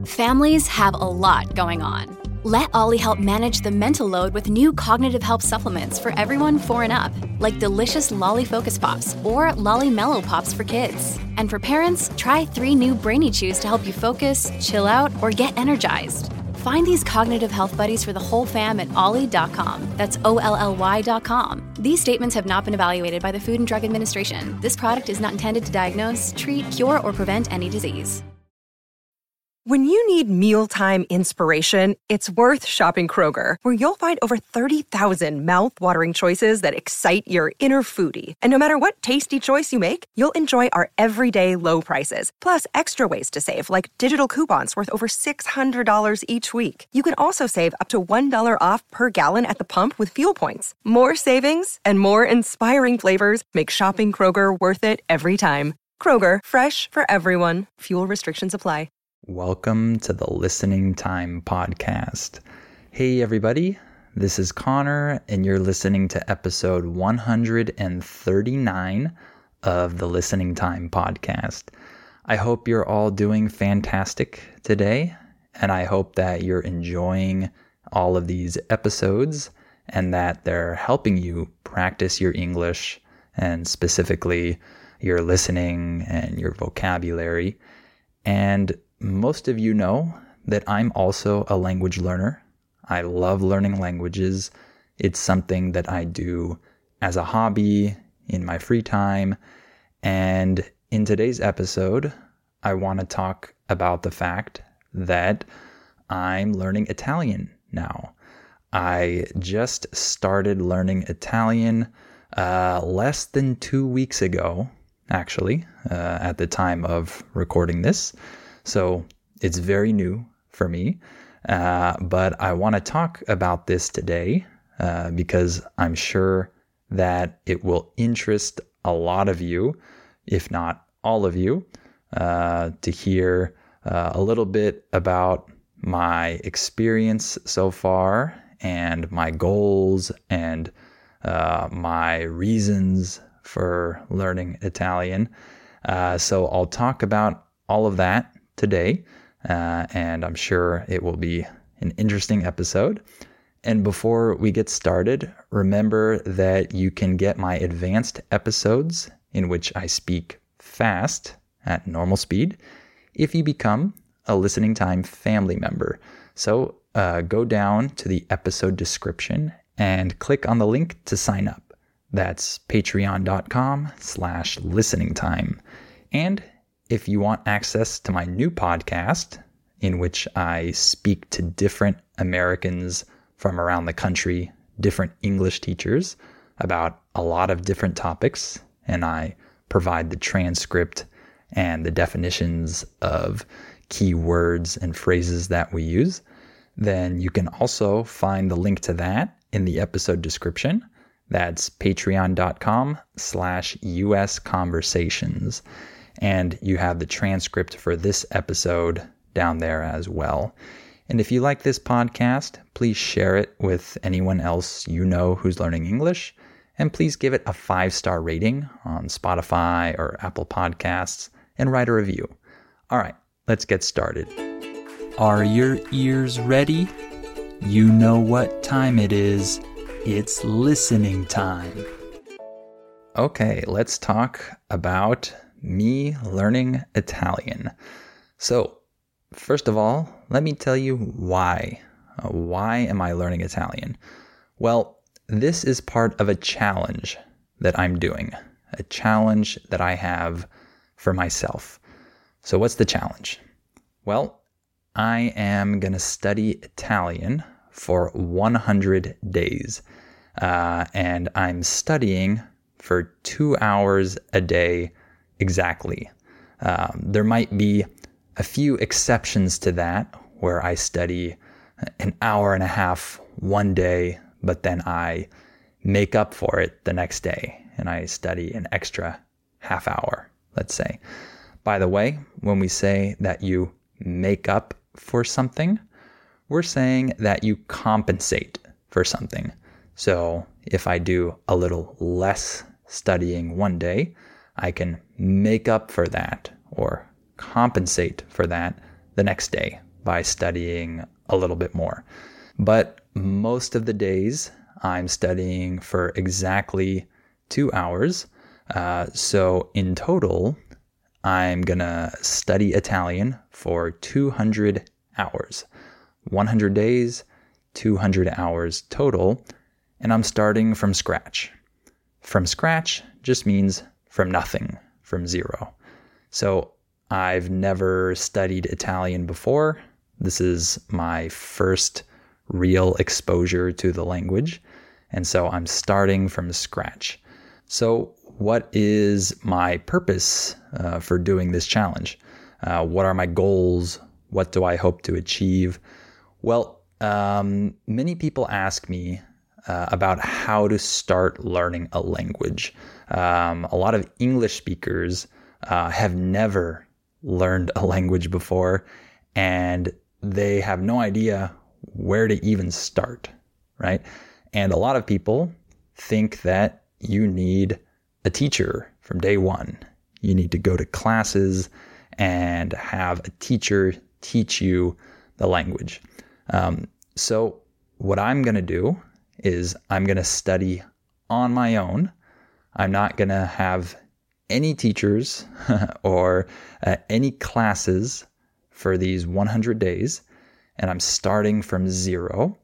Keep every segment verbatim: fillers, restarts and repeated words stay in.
Families have a lot going on. Let Ollie help manage the mental load with new cognitive help supplements for everyone four and up, like delicious Lolly Focus Pops or Lolly Mellow Pops for kids. And for parents, try three new Brainy Chews to help you focus, chill out, or get energized. Find these cognitive health buddies for the whole fam at ollie dot com. That's O L L Y dot com. These statements have not been evaluated by the Food and Drug Administration. This product is not intended to diagnose, treat, cure, or prevent any disease. When you need mealtime inspiration, it's worth shopping Kroger, where you'll find over thirty thousand mouth-watering choices that excite your inner foodie. And no matter what tasty choice you make, you'll enjoy our everyday low prices, plus extra ways to save, like digital coupons worth over six hundred dollars each week. You can also save up to one dollar off per gallon at the pump with fuel points. More savings and more inspiring flavors make shopping Kroger worth it every time. Kroger, fresh for everyone. Fuel restrictions apply. Welcome to the Listening Time Podcast. Hey everybody, this is Connor and you're listening to episode one hundred thirty-nine of the Listening Time Podcast. I hope you're all doing fantastic today, and I hope that you're enjoying all of these episodes and that they're helping you practice your English and specifically your listening and your vocabulary. And most of you know that I'm also a language learner. I love learning languages. It's something that I do as a hobby in my free time. And in today's episode, I want to talk about the fact that I'm learning Italian now. I just started learning Italian uh, less than two weeks ago, actually, uh, at the time of recording this. So it's very new for me, uh, but I want to talk about this today uh, because I'm sure that it will interest a lot of you, if not all of you, uh, to hear uh, a little bit about my experience so far and my goals and uh, my reasons for learning Italian. Uh, so I'll talk about all of that today, uh, and I'm sure it will be an interesting episode. And before we get started, remember that you can get my advanced episodes in which I speak fast at normal speed if you become a Listening Time family member. So uh, go down to the episode description and click on the link to sign up. That's patreon.com slash listening time. And if you want access to my new podcast, in which I speak to different Americans from around the country, different English teachers, about a lot of different topics, and I provide the transcript and the definitions of key words and phrases that we use, then you can also find the link to that in the episode description. That's patreon.com slash US conversations. And you have the transcript for this episode down there as well. And if you like this podcast, please share it with anyone else you know who's learning English. And please give it a five-star rating on Spotify or Apple Podcasts and write a review. All right, let's get started. Are your ears ready? You know what time it is. It's listening time. Okay, let's talk about me learning Italian. So, first of all, let me tell you why. Uh, why am I learning Italian? Well, this is part of a challenge that I'm doing, a challenge that I have for myself. So what's the challenge? Well, I am going to study Italian for one hundred days, uh, and I'm studying for two hours a day exactly. Um, there might be a few exceptions to that where I study an hour and a half one day, but then I make up for it the next day and I study an extra half hour, let's say. By the way, when we say that you make up for something, we're saying that you compensate for something. So if I do a little less studying one day, I can make up for that or compensate for that the next day by studying a little bit more. But most of the days I'm studying for exactly two hours. Uh, so in total, I'm going to study Italian for two hundred hours. one hundred days, two hundred hours total. And I'm starting from scratch. From scratch just means from nothing, from zero. So I've never studied Italian before. This is my first real exposure to the language. And so I'm starting from scratch. So what is my purpose uh, for doing this challenge? Uh, what are my goals? What do I hope to achieve? Well, um, many people ask me uh, about how to start learning a language. Um, a lot of English speakers uh, have never learned a language before, and they have no idea where to even start, right? And a lot of people think that you need a teacher from day one. You need to go to classes and have a teacher teach you the language. Um, so what I'm going to do is I'm going to study on my own. I'm not going to have any teachers or uh, any classes for these one hundred days. And I'm starting from zero.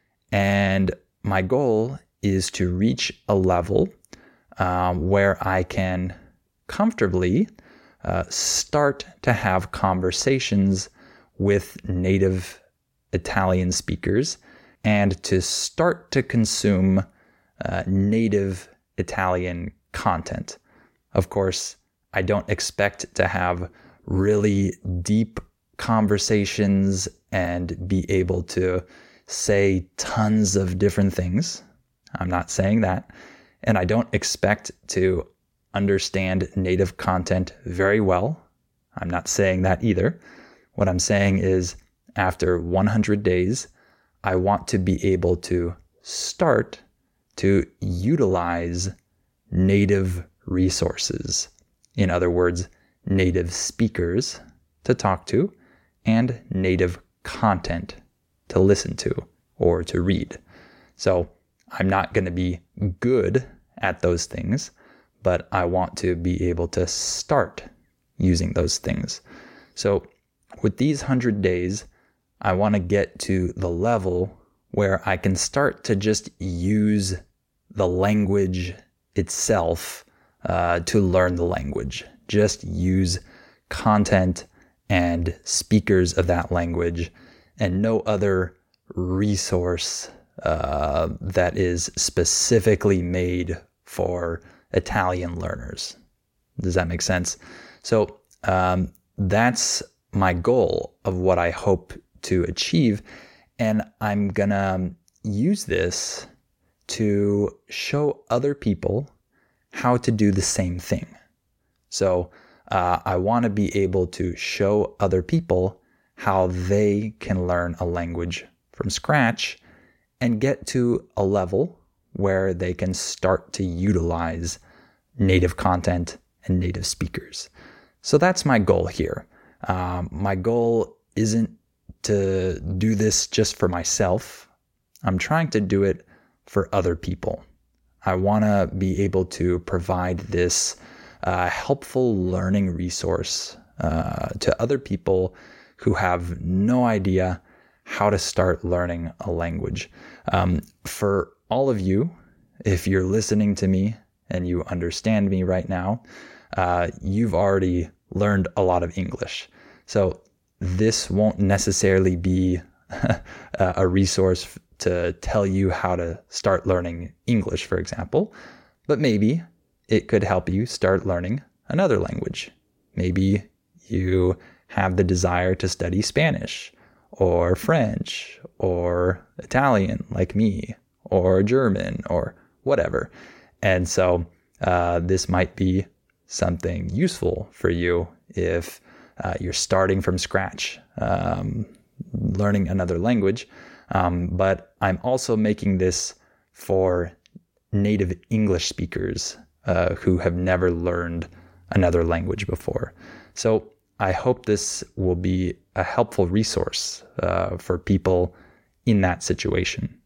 And my goal is to reach a level um, where I can comfortably uh, start to have conversations with native Italian speakers and to start to consume uh, native Italian content. Of course, I don't expect to have really deep conversations and be able to say tons of different things. I'm not saying that. And I don't expect to understand native content very well. I'm not saying that either. What I'm saying is after one hundred days, I want to be able to start to utilize native resources. In other words, native speakers to talk to and native content to listen to or to read. So I'm not going to be good at those things, but I want to be able to start using those things. So with these one hundred days, I want to get to the level where I can start to just use the language itself uh, to learn the language. Just use content and speakers of that language and no other resource uh, that is specifically made for Italian learners. Does that make sense? So um, that's my goal of what I hope to achieve. And I'm going to use this to show other people how to do the same thing. So uh, I want to be able to show other people how they can learn a language from scratch and get to a level where they can start to utilize native content and native speakers. So that's my goal here. Um, my goal isn't to do this just for myself. I'm trying to do it for other people. I want to be able to provide this uh, helpful learning resource uh, to other people who have no idea how to start learning a language. Um, for all of you, if you're listening to me and you understand me right now, uh, you've already learned a lot of English. So this won't necessarily be a resource to tell you how to start learning English, for example, but maybe it could help you start learning another language. Maybe you have the desire to study Spanish or French or Italian like me or German or whatever. And so uh, this might be something useful for you if uh, you're starting from scratch, um, learning another language. Um, but I'm also making this for native English speakers uh, who have never learned another language before. So I hope this will be a helpful resource uh, for people in that situation.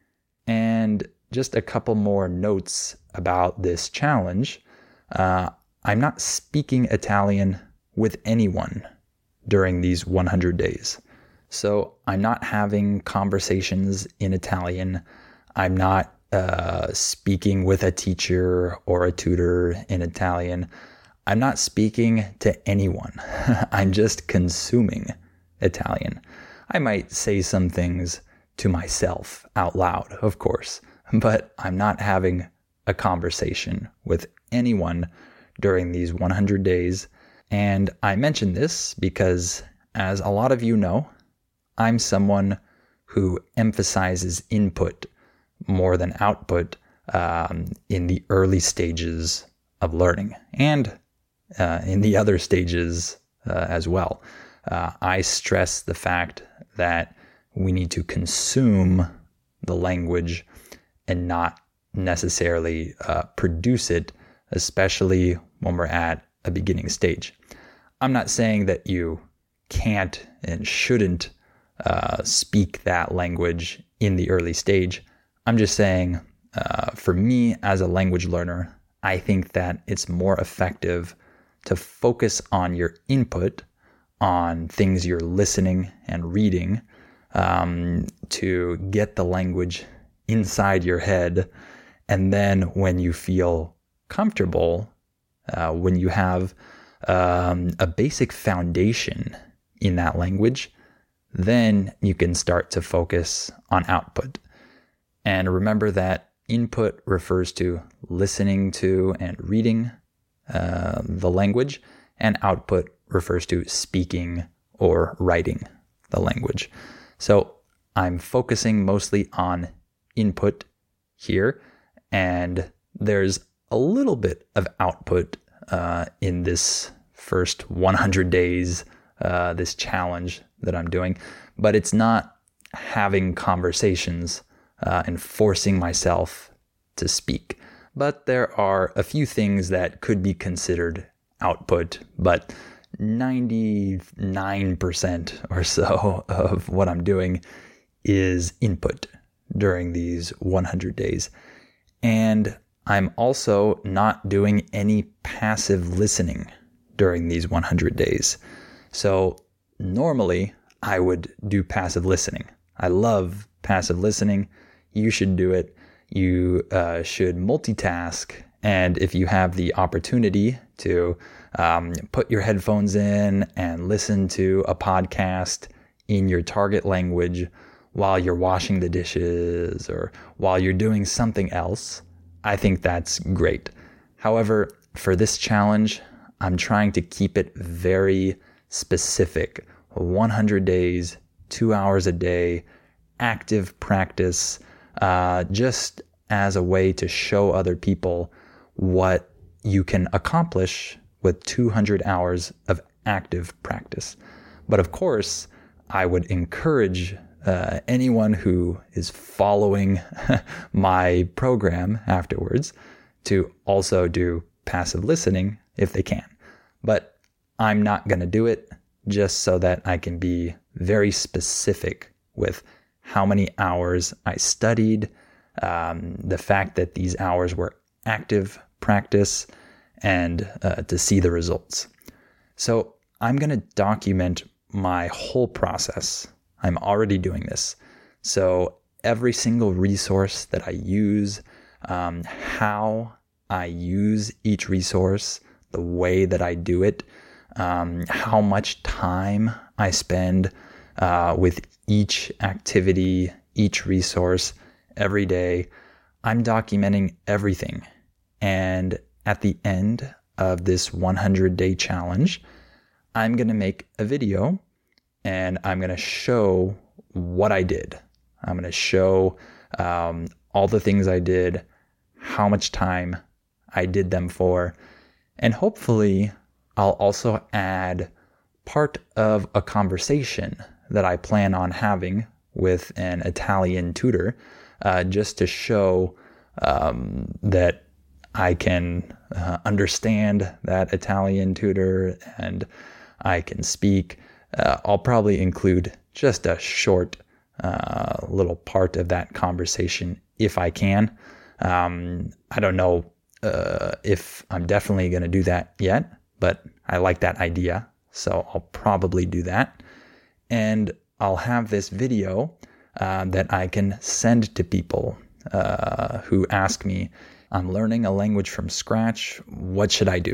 And just a couple more notes about this challenge. Uh, I'm not speaking Italian with anyone during these one hundred days. So I'm not having conversations in Italian. I'm not uh, speaking with a teacher or a tutor in Italian. I'm not speaking to anyone. I'm just consuming Italian. I might say some things to myself out loud, of course, but I'm not having a conversation with anyone during these one hundred days. And I mention this because, as a lot of you know, I'm someone who emphasizes input more than output um, in the early stages of learning and uh, in the other stages uh, as well. Uh, I stress the fact that we need to consume the language and not necessarily uh, produce it, especially when we're at a beginning stage. I'm not saying that you can't and shouldn't uh, speak that language in the early stage. I'm just saying, uh, for me as a language learner, I think that it's more effective to focus on your input, on things you're listening and reading, um, to get the language inside your head. And then when you feel comfortable, uh, when you have um, a basic foundation in that language, then you can start to focus on output. And remember that input refers to listening to and reading uh, the language, and output refers to speaking or writing the language. So I'm focusing mostly on input here, and there's a little bit of output uh, in this first one hundred days, uh, this challenge that I'm doing, but it's not having conversations uh, and forcing myself to speak. But there are a few things that could be considered output, but ninety-nine percent or so of what I'm doing is input during these one hundred days. And I'm also not doing any passive listening during these one hundred days. So normally I would do passive listening. I love passive listening. You should do it. You uh, should multitask. And if you have the opportunity to um, put your headphones in and listen to a podcast in your target language while you're washing the dishes or while you're doing something else, I think that's great. However, for this challenge, I'm trying to keep it very specific. one hundred days, two hours a day, active practice, uh, just as a way to show other people what you can accomplish with two hundred hours of active practice. But of course, I would encourage uh, anyone who is following my program afterwards to also do passive listening if they can. But I'm not going to do it, just so that I can be very specific with how many hours I studied, um, the fact that these hours were active practice, and uh, to see the results. So I'm going to document my whole process. I'm already doing this. So every single resource that I use, um, how I use each resource, the way that I do it, um, how much time I spend uh, with each activity, each resource every day. I'm documenting everything. And at the end of this one hundred day challenge, I'm going to make a video and I'm going to show what I did. I'm going to show um, all the things I did, how much time I did them for, and hopefully I'll also add part of a conversation that I plan on having with an Italian tutor, uh, just to show um, that I can uh, understand that Italian tutor, and I can speak. Uh, I'll probably include just a short uh, little part of that conversation if I can. Um, I don't know uh, if I'm definitely going to do that yet, but I like that idea. So I'll probably do that. And I'll have this video uh, that I can send to people uh, who ask me, I'm learning a language from scratch. What should I do?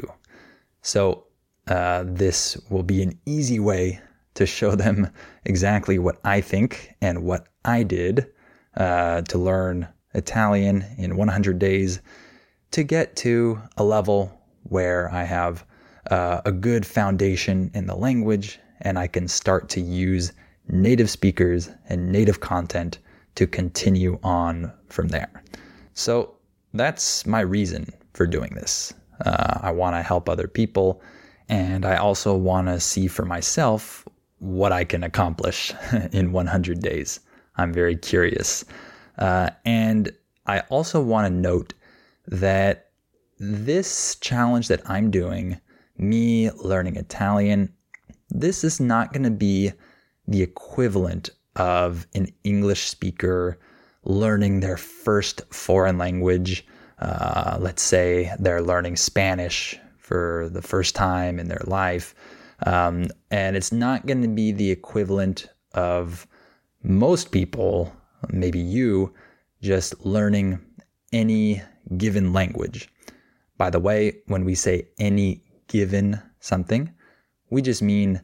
So uh, this will be an easy way to show them exactly what I think and what I did uh, to learn Italian in one hundred days to get to a level where I have uh, a good foundation in the language and I can start to use native speakers and native content to continue on from there. So that's my reason for doing this. Uh, I want to help other people, and I also want to see for myself what I can accomplish in one hundred days. I'm very curious. Uh, and I also want to note that this challenge that I'm doing, me learning Italian, this is not going to be the equivalent of an English speaker learning their first foreign language. Uh, let's say they're learning Spanish for the first time in their life. Um, and it's not going to be the equivalent of most people, maybe you, just learning any given language. By the way, when we say any given something, we just mean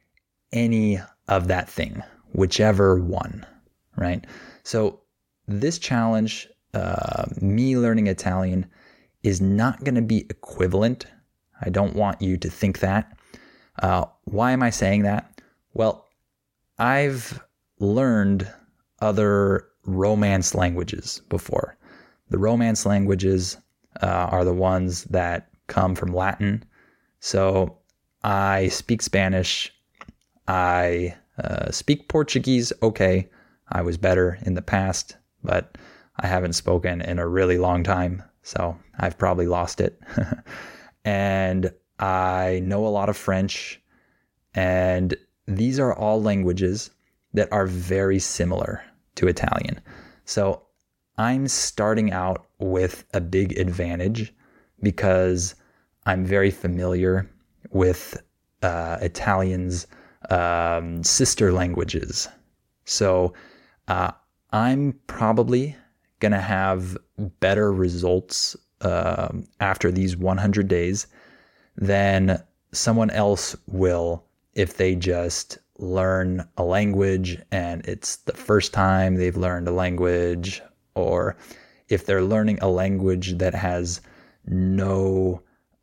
any of that thing, whichever one, right? So this challenge, uh, me learning Italian, is not going to be equivalent. I don't want you to think that. Uh, why am I saying that? Well, I've learned other Romance languages before. The Romance languages uh, are the ones that come from Latin. So I speak Spanish. I uh, speak Portuguese. Okay, I was better in the past, but I haven't spoken in a really long time, so I've probably lost it. And I know a lot of French, and these are all languages that are very similar to Italian. So I'm starting out with a big advantage because I'm very familiar with uh, Italian's um, sister languages. So uh, I'm probably going to have better results uh, after these one hundred days than someone else will if they just learn a language and it's the first time they've learned a language, or if they're learning a language that has no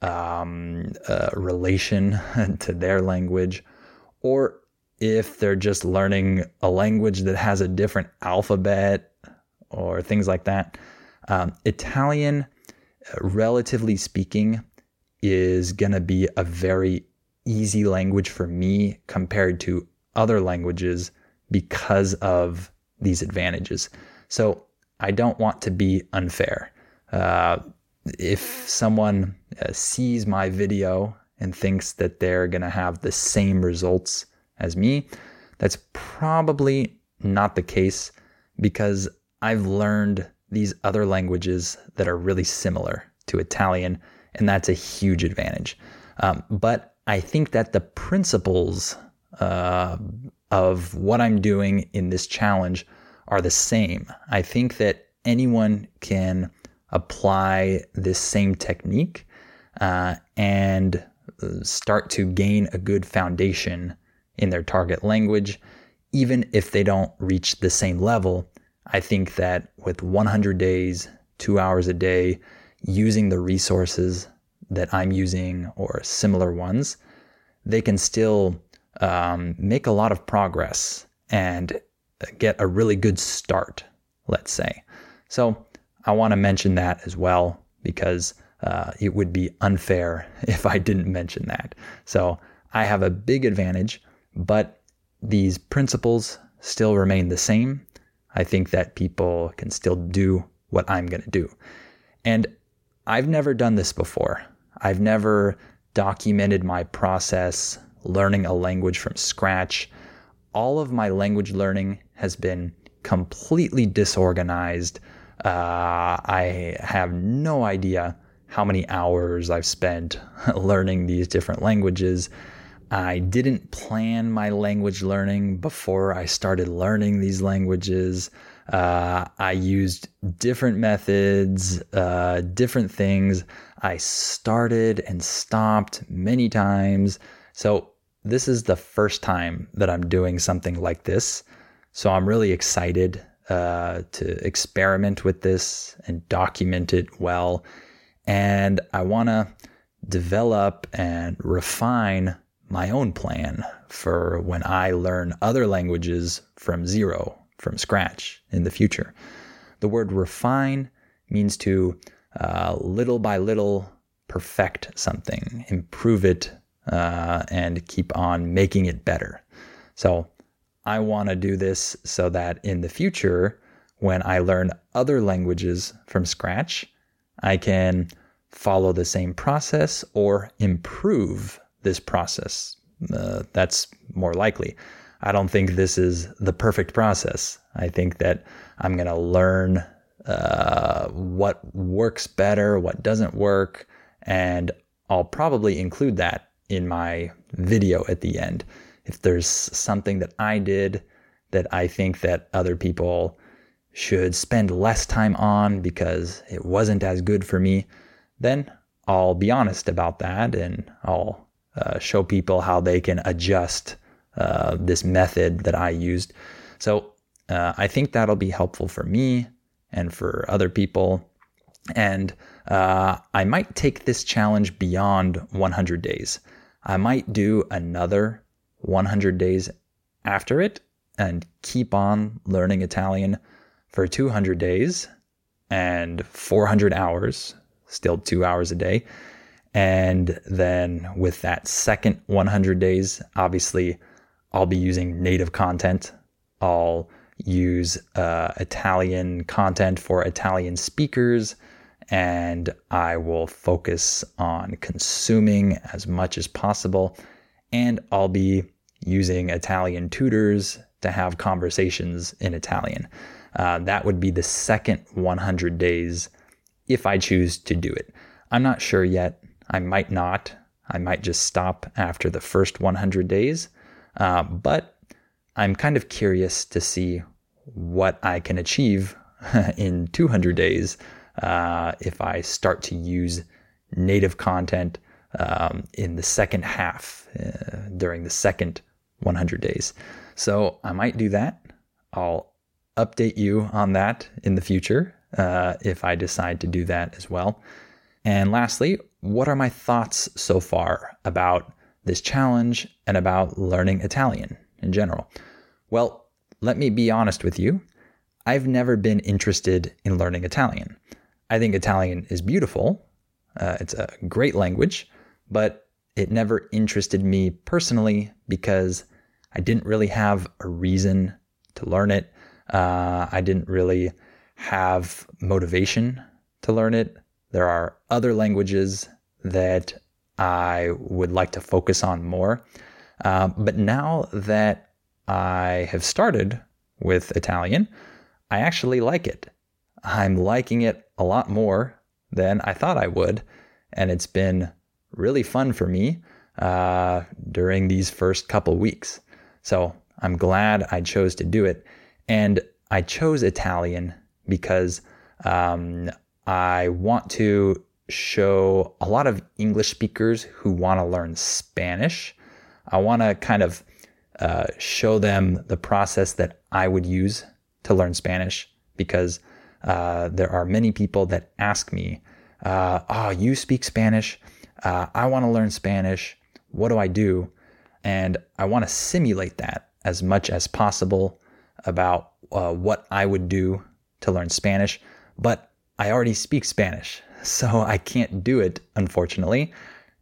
um, uh, relation to their language, or if they're just learning a language that has a different alphabet or things like that. Um, Italian, relatively speaking, is going to be a very easy language for me compared to other languages because of these advantages. So I don't want to be unfair. Uh, if someone uh, sees my video and thinks that they're going to have the same results as me, that's probably not the case because I've learned these other languages that are really similar to Italian, and that's a huge advantage. Um, but I think that the principles uh, of what I'm doing in this challenge are the same. I think that anyone can apply this same technique uh, and start to gain a good foundation in their target language, even if they don't reach the same level. I think that with one hundred days, two hours a day, using the resources that I'm using or similar ones, they can still um, make a lot of progress and get a really good start, let's say. So I want to mention that as well because uh, it would be unfair if I didn't mention that. So I have a big advantage, but these principles still remain the same. I think that people can still do what I'm going to do. And I've never done this before. I've never documented my process learning a language from scratch. All of my language learning has been completely disorganized. Uh, I have no idea how many hours I've spent learning these different languages. I didn't plan my language learning before I started learning these languages. Uh, I used different methods, uh, different things. I started and stopped many times. So this is the first time that I'm doing something like this. So I'm really excited uh, to experiment with this and document it well. And I want to develop and refine my own plan for when I learn other languages from zero, from scratch in the future. The word refine means to uh, little by little perfect something, improve it, uh, and keep on making it better. So I want to do this so that in the future, when I learn other languages from scratch, I can follow the same process or improve this process. Uh, that's more likely. I don't think this is the perfect process. I think that I'm going to learn uh, what works better, what doesn't work, and I'll probably include that in my video at the end. If there's something that I did that I think that other people should spend less time on because it wasn't as good for me, then I'll be honest about that and I'll uh, show people how they can adjust uh, this method that I used. So uh, I think that'll be helpful for me and for other people. And uh, I might take this challenge beyond one hundred days. I might do another one hundred days after it and keep on learning Italian for two hundred days and four hundred hours, still two hours a day. And then with that second one hundred days, obviously I'll be using native content. I'll use uh, Italian content for Italian speakers, and I will focus on consuming as much as possible. And I'll be using Italian tutors to have conversations in Italian. Uh, that would be the second one hundred days if I choose to do it. I'm not sure yet. I might not. I might just stop after the first one hundred days. Uh, but I'm kind of curious to see what I can achieve in two hundred days uh, if I start to use native content um, in the second half uh, during the second one hundred days. So I might do that. I'll update you on that in the future uh, if I decide to do that as well. And lastly, what are my thoughts so far about this challenge and about learning Italian in general? Well, let me be honest with you. I've never been interested in learning Italian. I think Italian is beautiful. Uh, it's a great language, but it never interested me personally because I didn't really have a reason to learn it. Uh, I didn't really have motivation to learn it. There are other languages that I would like to focus on more. Uh, but now that I have started with Italian, I actually like it. I'm liking it a lot more than I thought I would. And it's been really fun for me uh, during these first couple weeks. So I'm glad I chose to do it. And I chose Italian because um, I want to show a lot of English speakers who want to learn Spanish. I want to kind of uh, show them the process that I would use to learn Spanish because uh, there are many people that ask me, uh, oh, you speak Spanish? Uh, I want to learn Spanish. What do I do? And I want to simulate that as much as possible about uh, what I would do to learn Spanish. But I already speak Spanish, so I can't do it, unfortunately.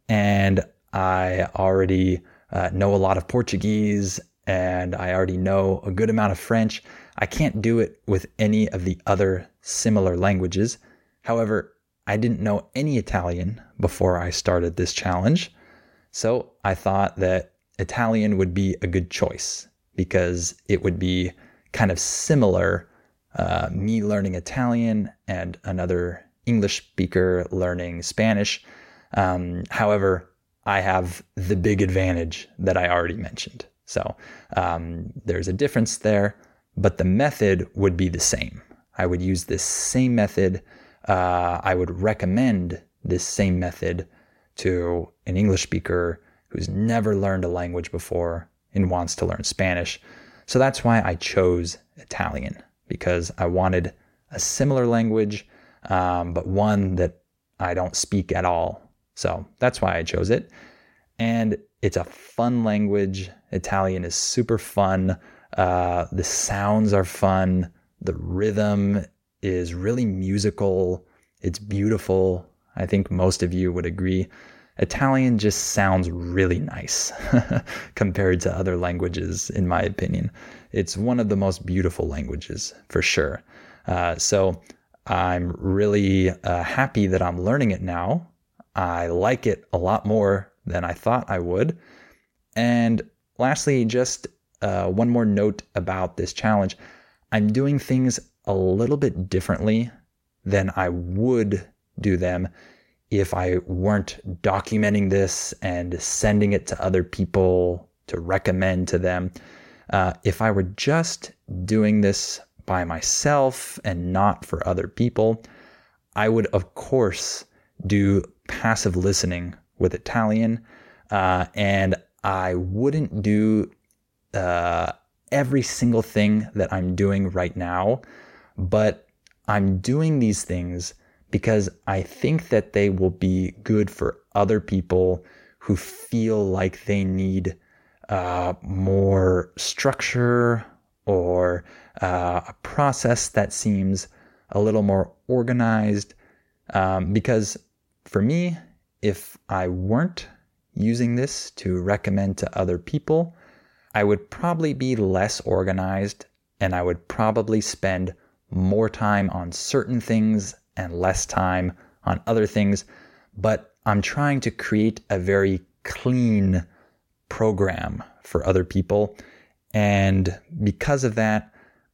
And I already uh, know a lot of Portuguese, and I already know a good amount of French. I can't do it with any of the other similar languages. However, I didn't know any Italian before I started this challenge. So I thought that Italian would be a good choice because it would be kind of similar, uh, me learning Italian and another English speaker learning Spanish. Um, however, I have the big advantage that I already mentioned. So um, there's a difference there, but the method would be the same. I would use this same method. Uh, I would recommend this same method to an English speaker who's never learned a language before and wants to learn Spanish. So that's why I chose Italian, because I wanted a similar language, um, but one that I don't speak at all. So that's why I chose it. And it's a fun language. Italian is super fun. Uh, the sounds are fun. The rhythm is really musical. It's beautiful. I think most of you would agree. Italian just sounds really nice compared to other languages, in my opinion. It's one of the most beautiful languages, for sure. Uh, so I'm really uh, happy that I'm learning it now. I like it a lot more than I thought I would. And lastly, just uh, one more note about this challenge. I'm doing things a little bit differently than I would do them if I weren't documenting this and sending it to other people to recommend to them. Uh, if I were just doing this by myself and not for other people, I would, of course, do passive listening with Italian, uh, and I wouldn't do uh, every single thing that I'm doing right now, but I'm doing these things because I think that they will be good for other people who feel like they need uh, more structure or uh, a process that seems a little more organized. Um, because for me, if I weren't using this to recommend to other people, I would probably be less organized and I would probably spend more time on certain things and less time on other things. But I'm trying to create a very clean program for other people. And because of that,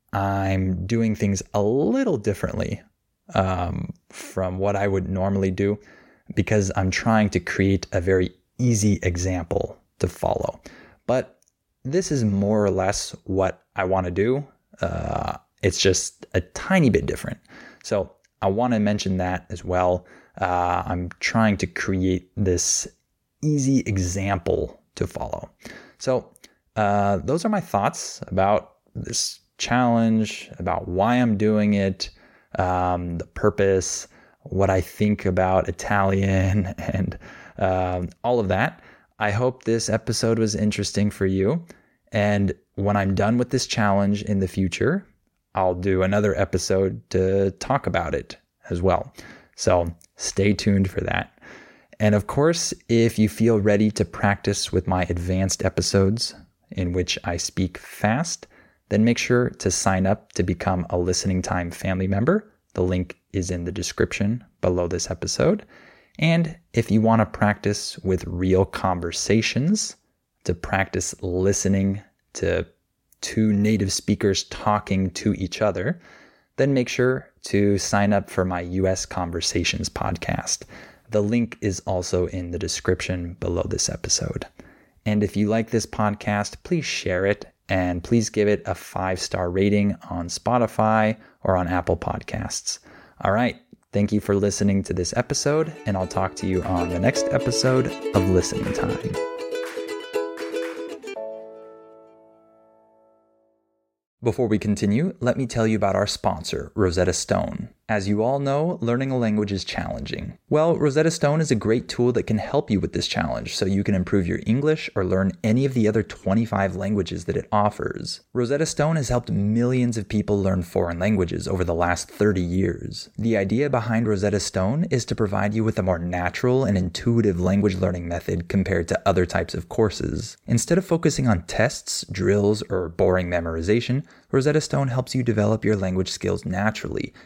I'm doing things a little differently um, from what I would normally do, because I'm trying to create a very easy example to follow. But this is more or less what I want to do. Uh, it's just a tiny bit different. So I want to mention that as well. Uh, I'm trying to create this easy example to follow. So uh, those are my thoughts about this challenge, about why I'm doing it, um, the purpose, what I think about Italian, and um, all of that. I hope this episode was interesting for you. And when I'm done with this challenge in the future, I'll do another episode to talk about it as well. So stay tuned for that. And of course, if you feel ready to practice with my advanced episodes in which I speak fast, then make sure to sign up to become a Listening Time family member. The link is in the description below this episode. And if you want to practice with real conversations, to practice listening to two native speakers talking to each other, then make sure to sign up for my U S Conversations podcast. The link is also in the description below this episode. And if you like this podcast, please share it and please give it a five-star rating on Spotify or on Apple Podcasts. All right. Thank you for listening to this episode, and I'll talk to you on the next episode of Listening Time. Before we continue, let me tell you about our sponsor, Rosetta Stone. As you all know, learning a language is challenging. Well, Rosetta Stone is a great tool that can help you with this challenge so you can improve your English or learn any of the other twenty-five languages that it offers. Rosetta Stone has helped millions of people learn foreign languages over the last thirty years. The idea behind Rosetta Stone is to provide you with a more natural and intuitive language learning method compared to other types of courses. Instead of focusing on tests, drills, or boring memorization, Rosetta Stone helps you develop your language skills naturally using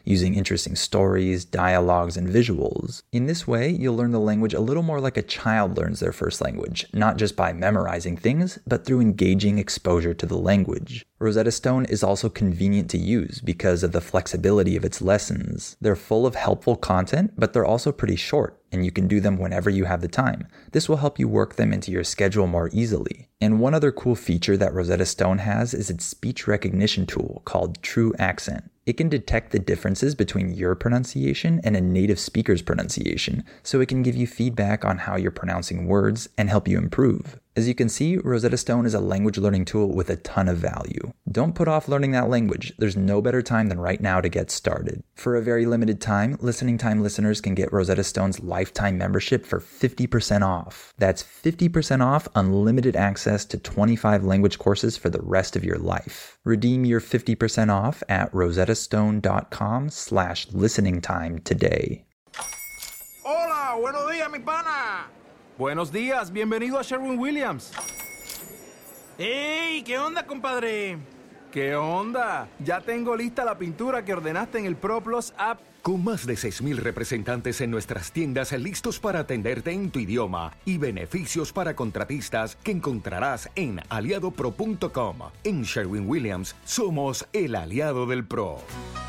interesting stories, dialogues, and visuals. In this way, you'll learn the language a little more like a child learns their first language, not just by memorizing things, but through engaging exposure to the language. Rosetta Stone is also convenient to use because of the flexibility of its lessons. They're full of helpful content, but they're also pretty short, and you can do them whenever you have the time. This will help you work them into your schedule more easily. And one other cool feature that Rosetta Stone has is its speech recognition tool called True Accent. It can detect the differences between your pronunciation and a native speaker's pronunciation, so it can give you feedback on how you're pronouncing words and help you improve. As you can see, Rosetta Stone is a language learning tool with a ton of value. Don't put off learning that language. There's no better time than right now to get started. For a very limited time, Listening Time listeners can get Rosetta Stone's lifetime membership for fifty percent off. That's fifty percent off unlimited access to twenty-five language courses for the rest of your life. Redeem your fifty percent off at rosettastone.com slash listening time today. Hola, buenos días, mi pana. Buenos días, bienvenido a Sherwin-Williams. ¡Ey! ¿Qué onda, compadre? ¿Qué onda? Ya tengo lista la pintura que ordenaste en el ProPlus app. Con más de seis mil representantes en nuestras tiendas listos para atenderte en tu idioma y beneficios para contratistas que encontrarás en aliado pro punto com. En Sherwin-Williams somos el aliado del pro.